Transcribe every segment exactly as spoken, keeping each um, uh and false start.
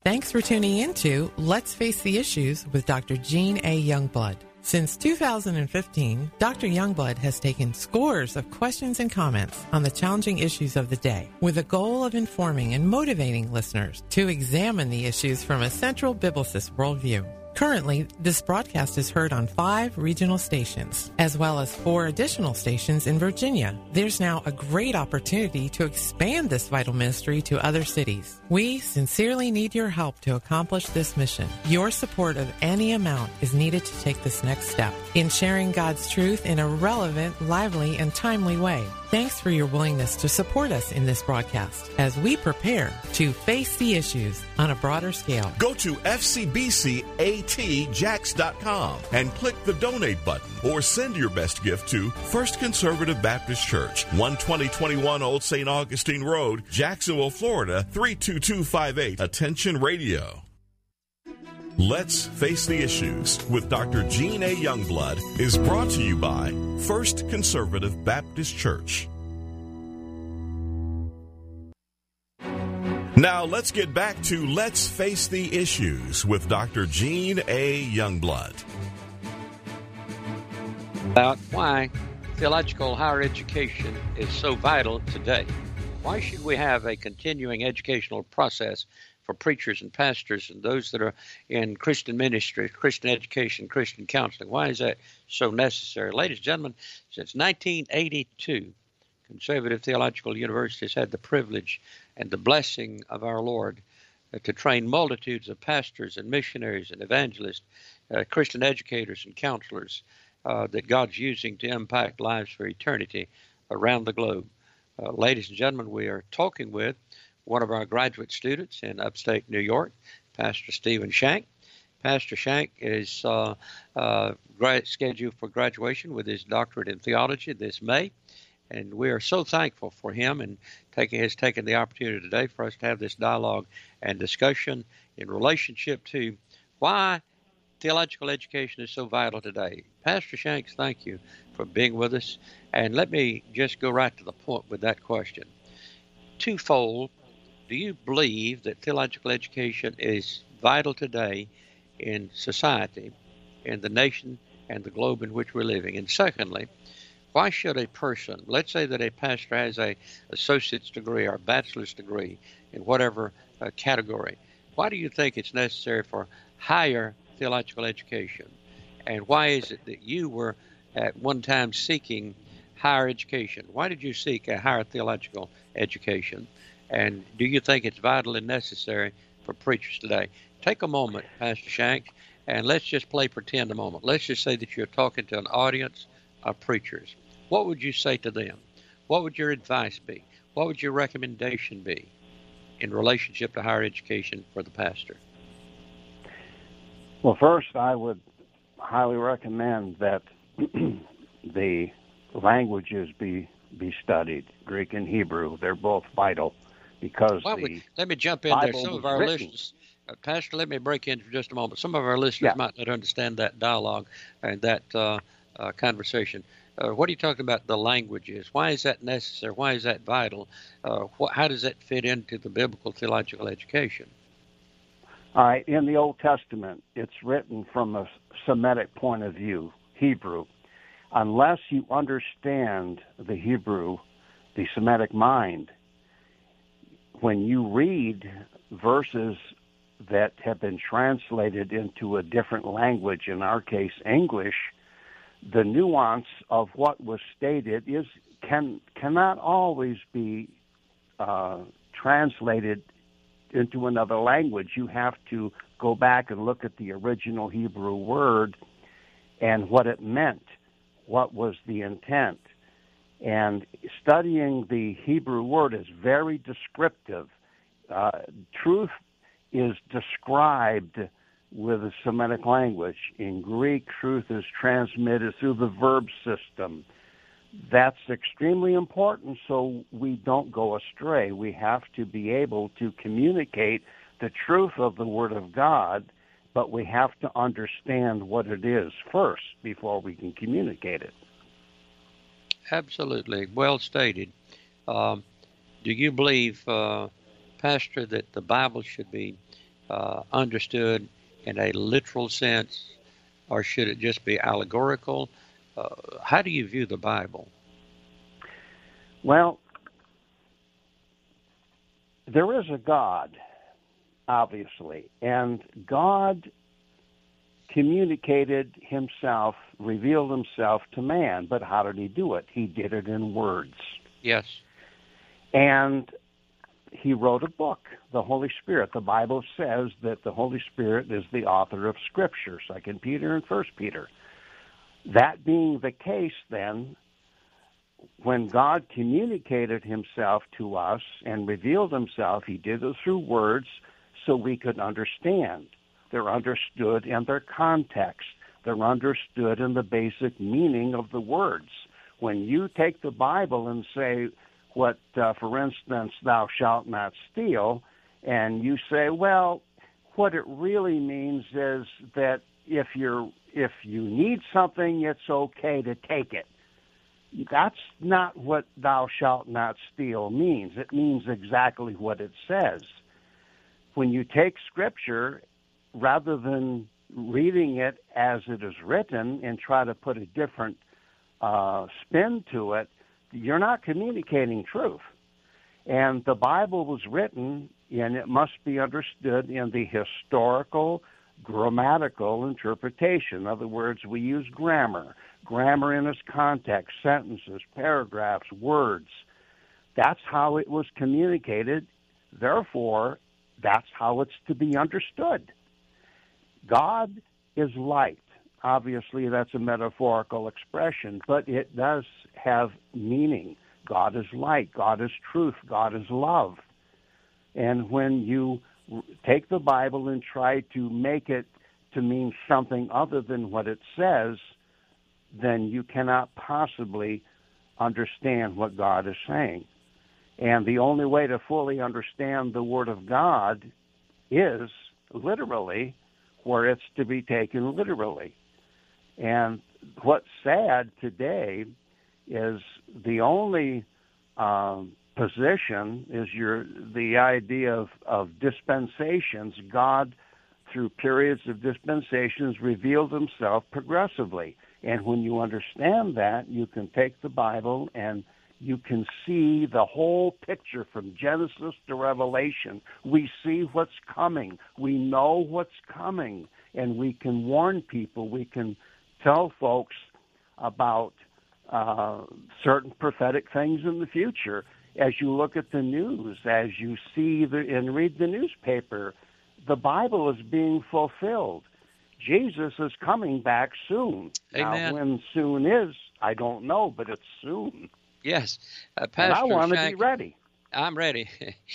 Thanks for tuning in to Let's Face the Issues with Doctor Gene A. Youngblood. Since two thousand fifteen, Doctor Youngblood has taken scores of questions and comments on the challenging issues of the day with the goal of informing and motivating listeners to examine the issues from a central biblicist worldview. Currently, this broadcast is heard on five regional stations, as well as four additional stations in Virginia. There's now a great opportunity to expand this vital ministry to other cities. We sincerely need your help to accomplish this mission. Your support of any amount is needed to take this next step in sharing God's truth in a relevant, lively, and timely way. Thanks for your willingness to support us in this broadcast as we prepare to face the issues on a broader scale. Go to F C B C A T Jax dot com and click the donate button or send your best gift to First Conservative Baptist Church, one twenty twenty-one Old Saint Augustine Road, Jacksonville, Florida, three two two five eight. Attention Radio. Let's Face the Issues with Doctor Gene A. Youngblood is brought to you by First Conservative Baptist Church. Now let's get back to Let's Face the Issues with Doctor Gene A. Youngblood. About why theological higher education is so vital today. Why should we have a continuing educational process for preachers and pastors and those that are in Christian ministry, Christian education, Christian counseling? Why is that so necessary? Ladies and gentlemen, since nineteen eighty-two, Conservative Theological University has had the privilege and the blessing of our Lord uh, to train multitudes of pastors and missionaries and evangelists, uh, Christian educators and counselors uh, that God's using to impact lives for eternity around the globe. Uh, ladies and gentlemen, we are talking with one of our graduate students in upstate New York, Pastor Stephen Shank. Pastor Shank is uh, uh, grad- scheduled for graduation with his doctorate in theology this May, and we are so thankful for him and taking, has taken the opportunity today for us to have this dialogue and discussion in relationship to why theological education is so vital today. Pastor Shanks, thank you for being with us, and let me just go right to the point with that question. Twofold. Do you believe that theological education is vital today in society, in the nation, and the globe in which we're living? And secondly, why should a person, let's say that a pastor has a associate's degree or a bachelor's degree in whatever uh, category, why do you think it's necessary for higher theological education? And why is it that you were at one time seeking higher education? Why did you seek a higher theological education? And do you think it's vital and necessary for preachers today? Take a moment, Pastor Shank, and let's just play pretend a moment. Let's just say that you're talking to an audience of preachers. What would you say to them? What would your advice be? What would your recommendation be in relationship to higher education for the pastor? Well, first, I would highly recommend that the languages be be studied, Greek and Hebrew. They're both vital. Because well, the we, let me jump in Bible there. Some of our written. listeners, uh, Pastor, let me break in for just a moment. Some of our listeners Yeah. might not understand that dialogue and that uh, uh, conversation. Uh, what are you talking about the languages? Why is that necessary? Why is that vital? Uh, wh- how does that fit into the biblical theological education? All right, in the Old Testament, it's written from a Semitic point of view, Hebrew. Unless you understand the Hebrew, the Semitic mind, when you read verses that have been translated into a different language, in our case English, the nuance of what was stated is can cannot always be uh, translated into another language. You have to go back and look at the original Hebrew word and what it meant, what was the intent. And studying the Hebrew word is very descriptive. Uh, truth is described with a Semitic language. In Greek, truth is transmitted through the verb system. That's extremely important so we don't go astray. We have to be able to communicate the truth of the Word of God, but we have to understand what it is first before we can communicate it. Absolutely. Well stated. Um, do you believe, uh, Pastor, that the Bible should be uh, understood in a literal sense, or should it just be allegorical? Uh, how do you view the Bible? Well, there is a God, obviously, and God communicated himself, revealed himself to man. But how did he do it? He did it in words. Yes. And he wrote a book, the Holy Spirit. The Bible says that the Holy Spirit is the author of Scripture, Second Peter and First Peter. That being the case, then, when God communicated himself to us and revealed himself, he did it through words so we could understand. They're understood in their context. They're understood in the basic meaning of the words. When you take the Bible and say, what, uh, for instance, thou shalt not steal, and you say, well, what it really means is that if you're if you need something, it's okay to take it. That's not what thou shalt not steal means. It means exactly what it says. When you take Scripture, rather than reading it as it is written and try to put a different uh, spin to it, you're not communicating truth. And the Bible was written, and it must be understood in the historical, grammatical interpretation. In other words, we use grammar. Grammar in its context, sentences, paragraphs, words. That's how it was communicated. Therefore, that's how it's to be understood. God is light. Obviously, that's a metaphorical expression, but it does have meaning. God is light. God is truth. God is love. And when you take the Bible and try to make it to mean something other than what it says, then you cannot possibly understand what God is saying. And the only way to fully understand the Word of God is literally where it's to be taken literally. And what's sad today is the only um, position is your the idea of, of dispensations. God, through periods of dispensations, revealed himself progressively. And when you understand that, you can take the Bible and you can see the whole picture from Genesis to Revelation. We see what's coming. We know what's coming. And we can warn people. We can tell folks about uh, certain prophetic things in the future. As you look at the news, as you see the, and read the newspaper, the Bible is being fulfilled. Jesus is coming back soon. Amen. Now, when soon is, I don't know, but it's soon. Yes. Uh, Pastor and I want to Shank, be ready. I'm ready.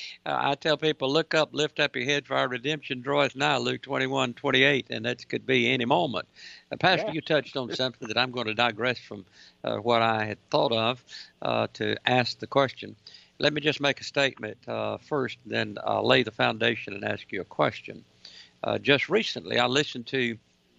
I tell people, look up, lift up your head, for our redemption draweth nigh, Luke twenty-one twenty-eight, and that could be any moment. Uh, Pastor, Yeah. you touched on something that I'm going to digress from uh, what I had thought of uh, to ask the question. Let me just make a statement uh, first, then I'll lay the foundation and ask you a question. Uh, just recently, I listened to,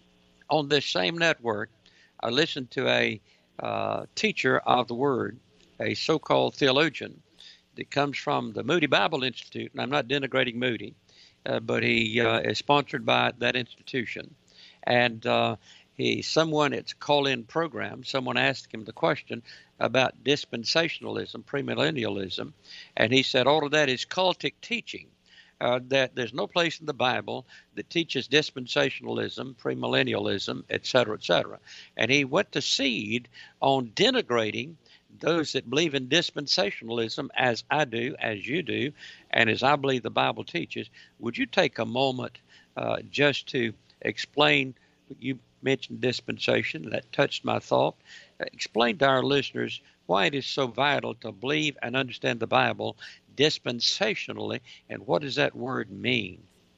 on this same network, I listened to a uh, teacher of the Word, a so-called theologian that comes from the Moody Bible Institute, and I'm not denigrating Moody, uh, but he uh, is sponsored by that institution. And uh, he, someone, it's a call-in program, someone asked him the question about dispensationalism, premillennialism, and he said all of that is cultic teaching. Uh, that there's no place in the Bible that teaches dispensationalism, premillennialism, et cetera, et cetera. And he went to seed on denigrating those that believe in dispensationalism, as I do, as you do, and as I believe the Bible teaches. Would you take a moment uh, just to explain, you mentioned dispensation, that touched my thought. Explain to our listeners why it is so vital to believe and understand the Bible dispensationally, and what does that word mean?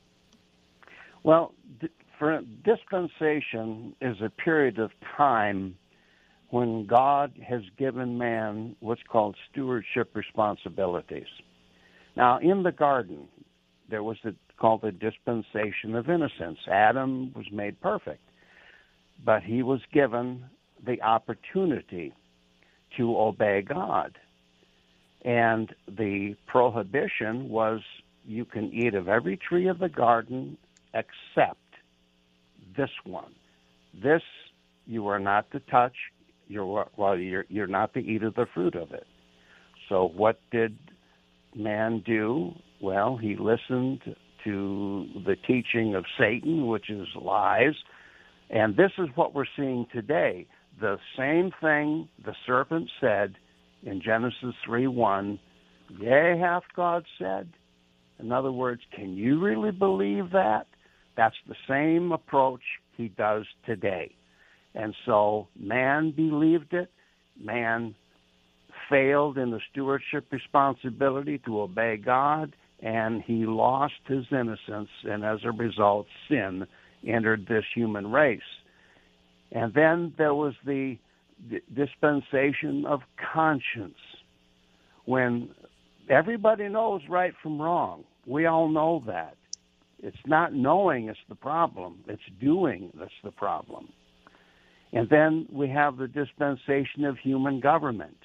Well, for dispensation is a period of time when God has given man what's called stewardship responsibilities. Now, in the garden, there was a, called the dispensation of innocence. Adam was made perfect, but he was given the opportunity to obey God. And the prohibition was you can eat of every tree of the garden except this one. This you are not to touch. You're, well, you're, you're not to eat of the fruit of it. So what did man do? Well, he listened to the teaching of Satan, which is lies. And this is what we're seeing today. The same thing the serpent said in Genesis three one, yea, hath God said? In other words, can you really believe that? That's the same approach he does today. And so man believed it. Man failed in the stewardship responsibility to obey God, and he lost his innocence, and as a result, sin entered this human race. And then there was the d- dispensation of conscience, when everybody knows right from wrong. We all know that. It's not knowing that's the problem. It's doing that's the problem. And then we have the dispensation of human government.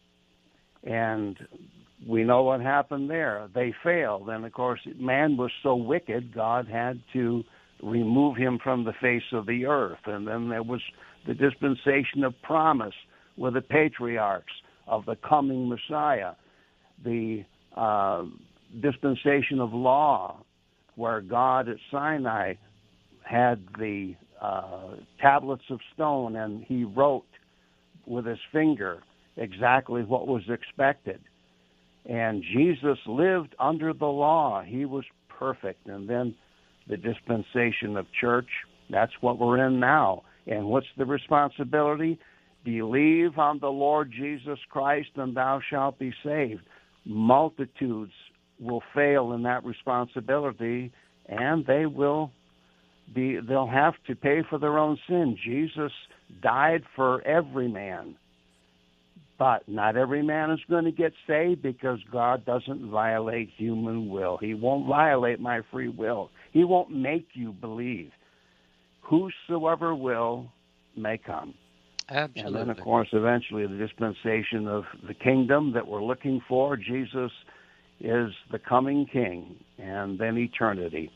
And we know what happened there. They failed. And, of course, man was so wicked, God had to remove him from the face of the earth. And then there was the dispensation of promise with the patriarchs of the coming Messiah. The uh, dispensation of law, where God at Sinai had the uh, tablets of stone, and he wrote with his finger exactly what was expected. And Jesus lived under the law. He was perfect. And then the dispensation of church, that's what we're in now. And what's the responsibility? Believe on the Lord Jesus Christ, and thou shalt be saved. Multitudes will fail in that responsibility, and they will be, they'll have to pay for their own sin. Jesus died for every man. But not every man is going to get saved, because God doesn't violate human will. He won't violate my free will. He won't make you believe. Whosoever will may come. Absolutely. And then, of course, eventually the dispensation of the kingdom that we're looking for. Jesus is the coming king, and then eternity.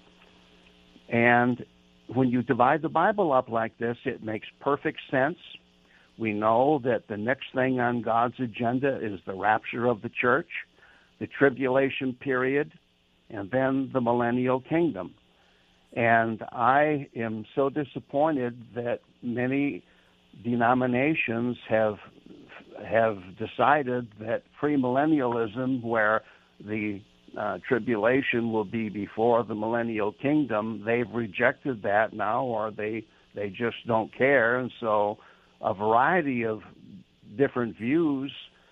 And when you divide the Bible up like this, it makes perfect sense. We know that the next thing on God's agenda is the rapture of the church, the tribulation period, and then the millennial kingdom. And I am so disappointed that many denominations have have decided that premillennialism, where the uh, tribulation will be before the millennial kingdom, they've rejected that now, or they they just don't care. And so a variety of different views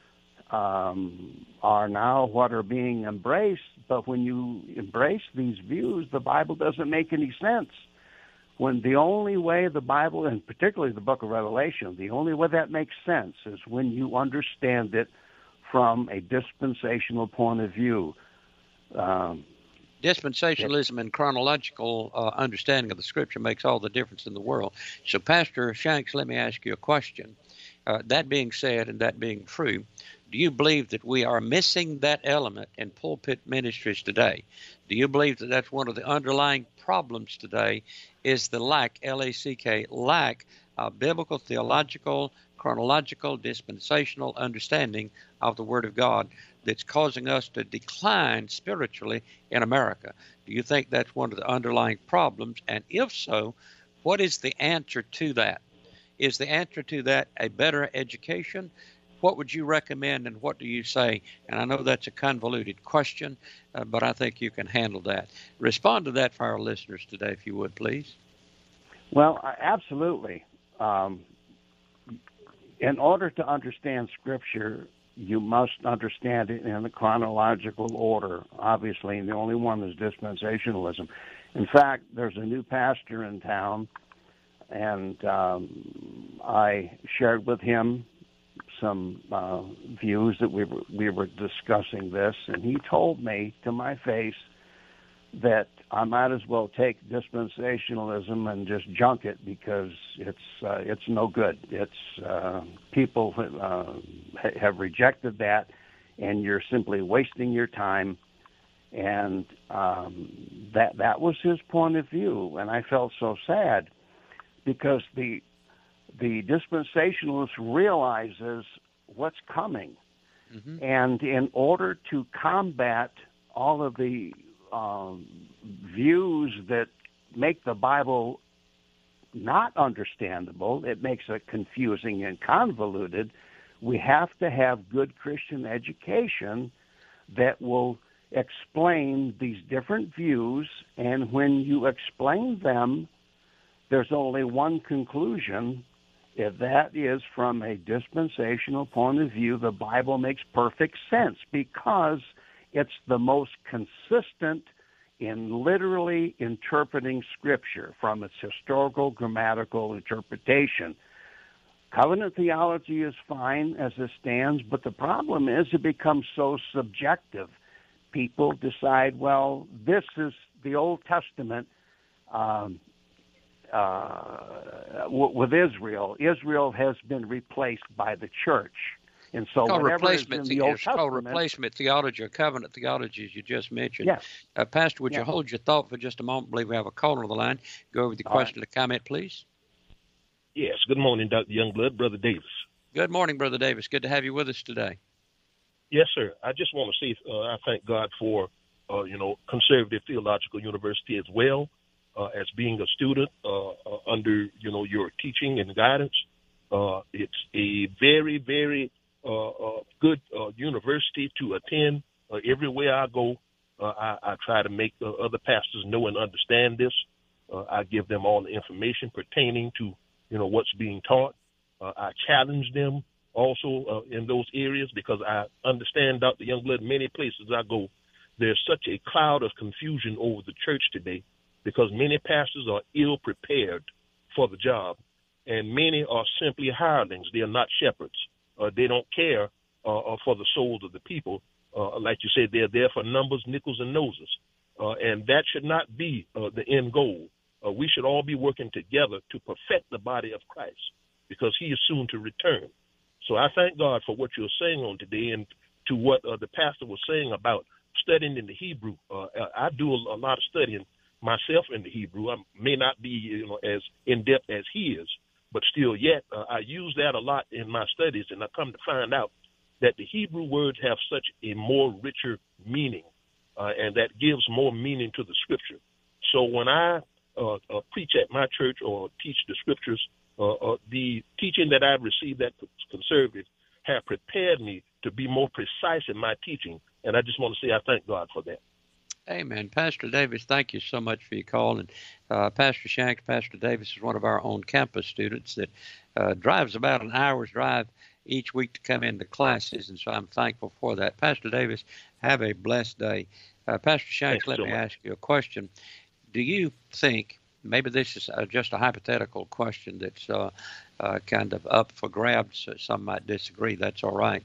um, are now what are being embraced. But when you embrace these views, the Bible doesn't make any sense. When the only way the Bible, and particularly the book of Revelation, the only way that makes sense is when you understand it from a dispensational point of view. Um, Dispensationalism and chronological uh, understanding of the Scripture makes all the difference in the world. So, Pastor Shanks, let me ask you a question. Uh, that being said, and that being true, do you believe that we are missing that element in pulpit ministries today? Do you believe that that's one of the underlying problems today, is the lack, L A C K, lack of biblical, theological, chronological, dispensational understanding of the Word of God that's causing us to decline spiritually in America? Do you think that's one of the underlying problems? And if so, what is the answer to that? Is the answer to that a better education? What would you recommend, and what do you say? And I know that's a convoluted question, uh, but I think you can handle that. Respond to that for our listeners today, if you would, please. Well, absolutely. Um, in order to understand Scripture, you must understand it in the chronological order, obviously, and the only one is dispensationalism. In fact, there's a new pastor in town, and um, I shared with him some uh, views that we were, we were discussing this, and he told me to my face that I might as well take dispensationalism and just junk it, because it's uh, it's no good. It's uh, people uh, have rejected that, and you're simply wasting your time. And um, that that was his point of view, and I felt so sad because the the dispensationalist realizes what's coming, mm-hmm. and in order to combat all of the um, views that make the Bible not understandable, it makes it confusing and convoluted, we have to have good Christian education that will explain these different views, and when you explain them, there's only one conclusion, if that is from a dispensational point of view, the Bible makes perfect sense because it's the most consistent in literally interpreting Scripture from its historical, grammatical interpretation. Covenant theology is fine as it stands, but the problem is it becomes so subjective. People decide, well, this is the Old Testament um, uh, w- with Israel. Israel has been replaced by the church. And so it's called whatever is replacement, in the Old it's Testament... called replacement theology or covenant theology, as you just mentioned. Yes. Uh, Pastor, would yes. you hold your thought for just a moment? I believe we have a caller on the line. Go over the All question right. or comment, please. Yes. Good morning, Doctor Youngblood, Brother Davis. Good morning, Brother Davis. Good to have you with us today. Yes, sir. I just want to say uh, I thank God for, uh, you know, Conservative Theological University as well, uh, as being a student uh, uh, under, you know, your teaching and guidance. Uh, it's a very, very uh, uh, good uh, university to attend. Uh, everywhere I go, uh, I, I try to make uh, other pastors know and understand this. Uh, I give them all the information pertaining to, you know, what's being taught. Uh, I challenge them also uh, in those areas because I understand, Doctor Youngblood, many places I go, there's such a cloud of confusion over the church today because many pastors are ill prepared for the job, and many are simply hirelings. They are not shepherds. Uh, they don't care uh, for the souls of the people. Uh, like you said, they're there for numbers, nickels, and noses. Uh, and that should not be uh, the end goal. Uh, we should all be working together to perfect the body of Christ because he is soon to return. So I thank God for what you're saying on today and to what uh, the pastor was saying about studying in the Hebrew. Uh, I do a, a lot of studying myself in the Hebrew. I may not be, you know, as in-depth as he is, but still yet uh, I use that a lot in my studies, and I come to find out that the Hebrew words have such a more richer meaning, uh, and that gives more meaning to the Scripture. So when I uh, uh, preach at my church or teach the Scriptures, Uh, uh, the teaching that I've received at Conservative have prepared me to be more precise in my teaching, and I just want to say I thank God for that. Amen. Pastor Davis, thank you so much for your call. And uh, Pastor Shanks, Pastor Davis is one of our on-campus students that uh, drives about an hour's drive each week to come into classes, and so I'm thankful for that. Pastor Davis, have a blessed day. Uh, Pastor Shanks, Thanks let so me much. ask you a question. Do you think, maybe this is uh, just a hypothetical question that's uh, uh, kind of up for grabs. So some might disagree. That's all right.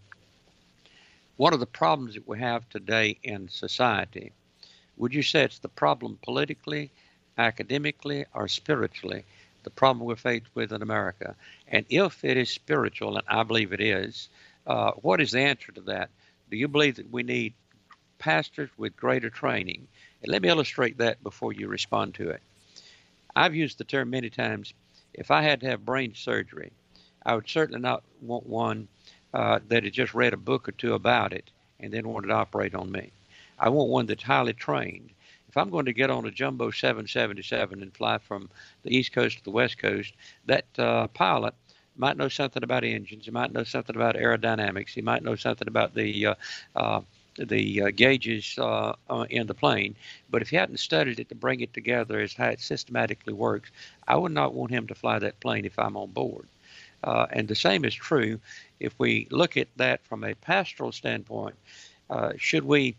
One of the problems that we have today in society, would you say it's the problem politically, academically, or spiritually, the problem we're faced with in America? And if it is spiritual, and I believe it is, uh, what is the answer to that? Do you believe that we need pastors with greater training? And let me illustrate that before you respond to it. I've used the term many times. If I had to have brain surgery, I would certainly not want one uh, that had just read a book or two about it and then wanted to operate on me. I want one that's highly trained. If I'm going to get on a Jumbo seven seventy-seven and fly from the East Coast to the West Coast, that uh, pilot might know something about engines. He might know something about aerodynamics. He might know something about the uh, uh, the uh, gauges uh, uh, in the plane. But if he hadn't studied it to bring it together as how it systematically works, I would not want him to fly that plane if I'm on board. Uh, and the same is true if we look at that from a pastoral standpoint. Uh, should we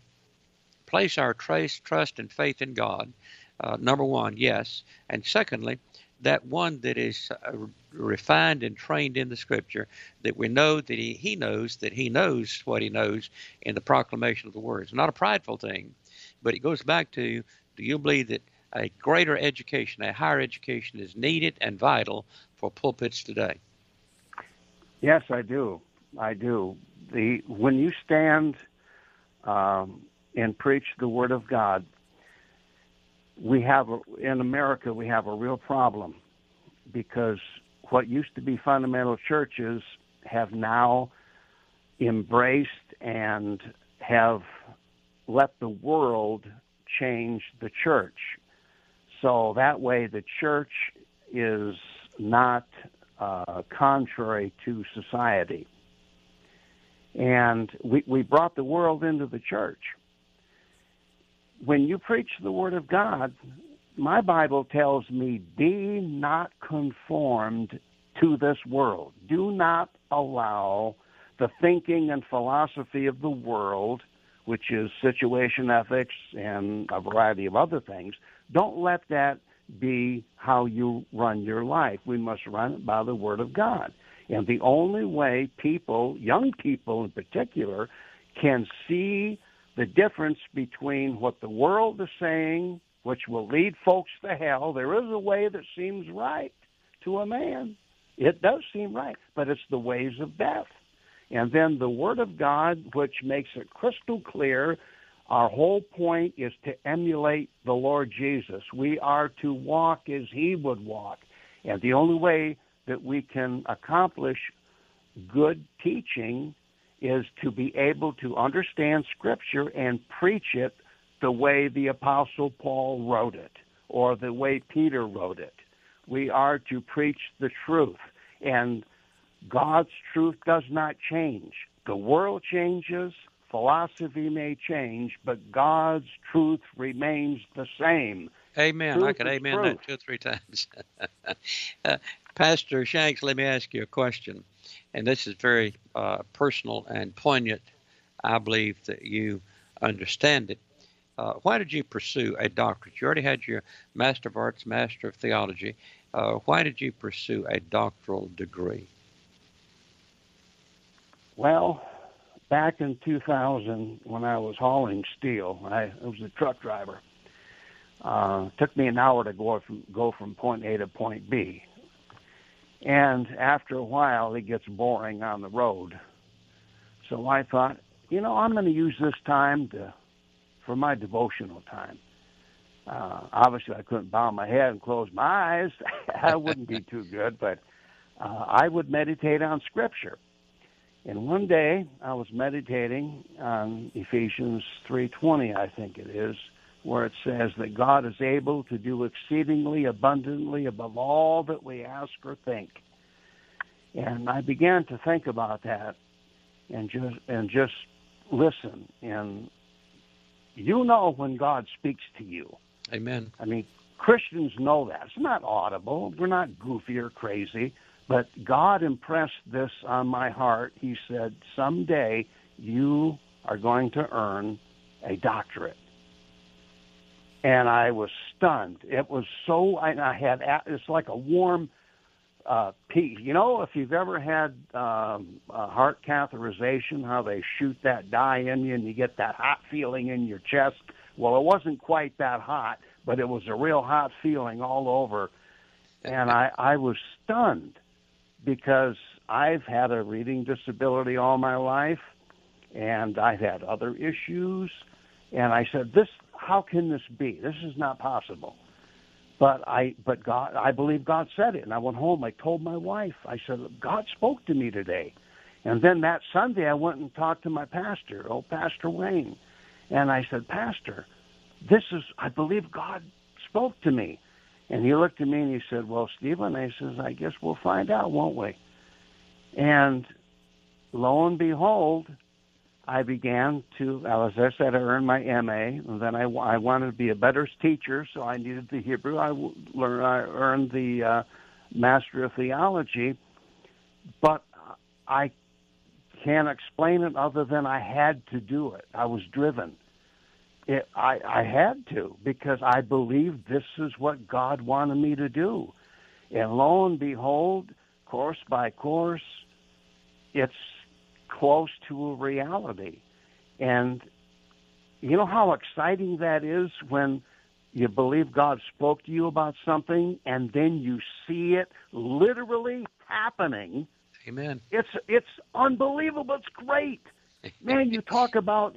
place our trace, trust and faith in God? Uh, number one, yes. And secondly, that one that is uh, refined and trained in the Scripture, that we know that he, he knows that he knows what he knows in the proclamation of the words. Not a prideful thing, but it goes back to, do you believe that a greater education, a higher education is needed and vital for pulpits today? Yes, I do. I do. The when you stand um, and preach the Word of God. We have, a, in America, we have a real problem because what used to be fundamental churches have now embraced and have let the world change the church. So that way the church is not uh, contrary to society. And we, we brought the world into the church. When you preach the Word of God, my Bible tells me, be not conformed to this world. Do not allow the thinking and philosophy of the world, which is situation ethics and a variety of other things. Don't let that be how you run your life. We must run it by the Word of God. And the only way people, young people in particular, can see the difference between what the world is saying, which will lead folks to hell. There is a way that seems right to a man. It does seem right, but it's the ways of death. And then the Word of God, which makes it crystal clear, our whole point is to emulate the Lord Jesus. We are to walk as He would walk. And the only way that we can accomplish good teaching is to be able to understand Scripture and preach it the way the Apostle Paul wrote it or the way Peter wrote it. We are to preach the truth. And God's truth does not change. The world changes, philosophy may change, but God's truth remains the same. Amen. Truth I could amen truth. that two or three times. uh, Pastor Shanks, let me ask you a question. And this is very uh, personal and poignant. I believe that you understand it. Uh, why did you pursue a doctorate? You already had your Master of Arts, Master of Theology. Uh, why did you pursue a doctoral degree? Well, back in two thousand, when I was hauling steel, I, I was a truck driver. Uh, it took me an hour to go from, go from point A to point B. And after a while, it gets boring on the road. So I thought, you know, I'm going to use this time to, for my devotional time. Uh, obviously, I couldn't bow my head and close my eyes. That wouldn't be too good, but uh, I would meditate on Scripture. And one day, I was meditating on Ephesians three twenty, I think it is, where it says that God is able to do exceedingly abundantly above all that we ask or think. And I began to think about that and just and just listen. And you know when God speaks to you. Amen. I mean, Christians know that. It's not audible. We're not goofy or crazy. But God impressed this on my heart. He said, someday you are going to earn a doctorate. And I was stunned. It was so, I, I had, it's like a warm uh, peace. You know, if you've ever had um, a heart catheterization, how they shoot that dye in you and you get that hot feeling in your chest. Well, it wasn't quite that hot, but it was a real hot feeling all over. And I, I was stunned because I've had a reading disability all my life, and I've had other issues. And I said, "This, how can this be? This is not possible." But I, but God, I believe God said it. And I went home. I told my wife. I said, "God spoke to me today." And then that Sunday, I went and talked to my pastor, old Pastor Wayne, and I said, "Pastor, this is, I believe God spoke to me." And he looked at me and he said, "Well, Stephen," I says, "I guess we'll find out, won't we?" And lo and behold, I began to, as I said, I earned my M A, and then I, I wanted to be a better teacher, so I needed the Hebrew. I, learned, I earned the uh, Master of Theology, but I can't explain it other than I had to do it. I was driven. It, I, I had to, because I believed this is what God wanted me to do. And lo and behold, course by course, it's close to a reality. And you know how exciting that is when you believe God spoke to you about something and then you see it literally happening. Amen. It's it's unbelievable. It's great. Man, you talk about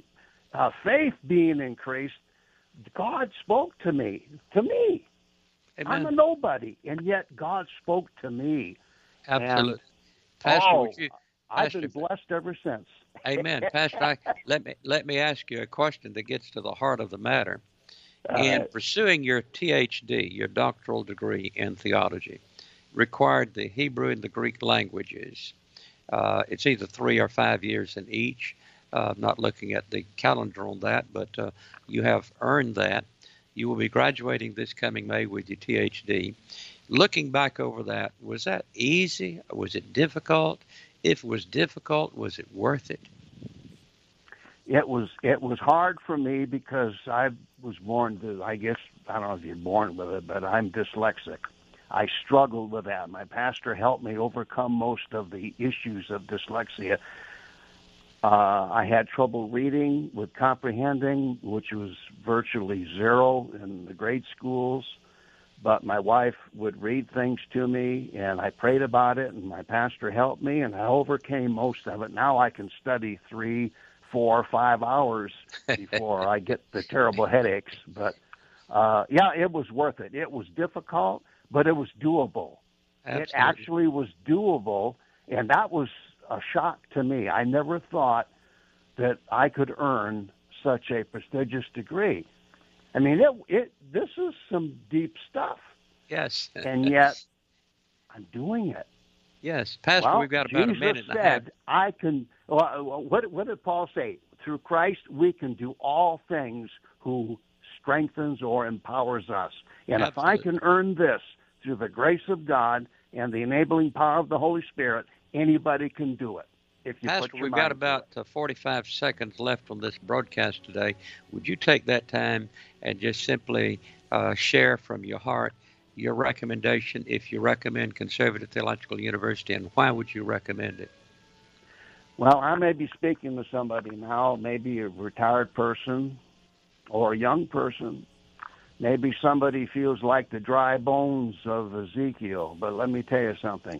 uh, faith being increased, God spoke to me. To me. Amen. I'm a nobody, and yet God spoke to me. Absolutely. And, Pastor, oh, would you, I've Pastor, been blessed ever since. Amen. Pastor, I, let me let me ask you a question that gets to the heart of the matter. All in right. pursuing your T H D, your doctoral degree in theology, required the Hebrew and the Greek languages. Uh, it's either three or five years in each. Uh, I'm not looking at the calendar on that, but uh, you have earned that. You will be graduating this coming May with your T H D. Looking back over that, was that easy? Was it difficult? If it was difficult, was it worth it? It was it was hard for me because I was born to, I guess, I don't know if you're born with it, but I'm dyslexic. I struggled with that. My pastor helped me overcome most of the issues of dyslexia. Uh, I had trouble reading with comprehending, which was virtually zero in the grade schools. But my wife would read things to me, and I prayed about it, and my pastor helped me, and I overcame most of it. Now I can study three, four, five hours before I get the terrible headaches. But, uh, yeah, it was worth it. It was difficult, but it was doable. Absolutely. It actually was doable, and that was a shock to me. I never thought that I could earn such a prestigious degree. I mean, it, it. This is some deep stuff. Yes. And yet, I'm doing it. Yes. Pastor, well, we've got about Jesus a minute and said, a half. I can, well, what, what did Paul say? Through Christ, we can do all things who strengthens or empowers us. And Absolutely. If I can earn this through the grace of God and the enabling power of the Holy Spirit, anybody can do it. If you Pastor, put your we've mind got to about it. uh, forty-five seconds left on this broadcast today. Would you take that time and just simply uh, share from your heart your recommendation if you recommend Conservative Theological University, and why would you recommend it? Well, I may be speaking to somebody now, maybe a retired person or a young person. Maybe somebody feels like the dry bones of Ezekiel. But let me tell you something.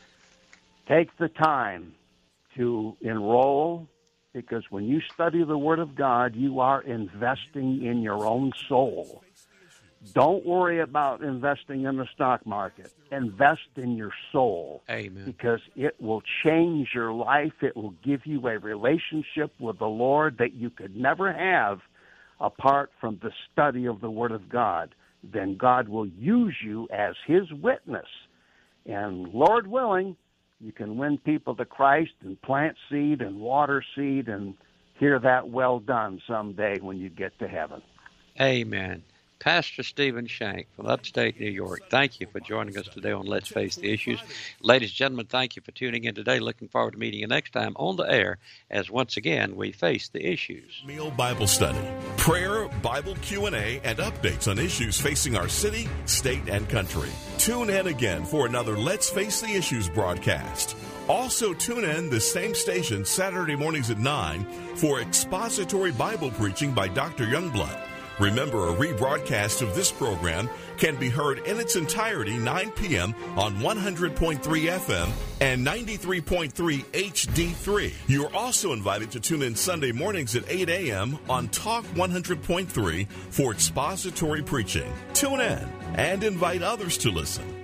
Take the time to enroll, because when you study the Word of God, you are investing in your own soul. Don't worry about investing in the stock market. Invest in your soul. Amen. Because it will change your life. It will give you a relationship with the Lord that you could never have apart from the study of the Word of God. Then God will use you as His witness. And Lord willing, you can win people to Christ and plant seed and water seed and hear that well done someday when you get to heaven. Amen. Pastor Stephen Shank from upstate New York, thank you for joining us today on Let's Face the Issues. Ladies and gentlemen, thank you for tuning in today. Looking forward to meeting you next time on the air as once again we face the issues. Meal Bible Study, prayer, Bible Q and A, and updates on issues facing our city, state, and country. Tune in again for another Let's Face the Issues broadcast. Also tune in this same station Saturday mornings at nine for expository Bible preaching by Doctor Youngblood. Remember, a rebroadcast of this program can be heard in its entirety nine p.m. on one hundred point three F M and ninety-three point three H D three. You are also invited to tune in Sunday mornings at eight a.m. on Talk one hundred point three for expository preaching. Tune in and invite others to listen.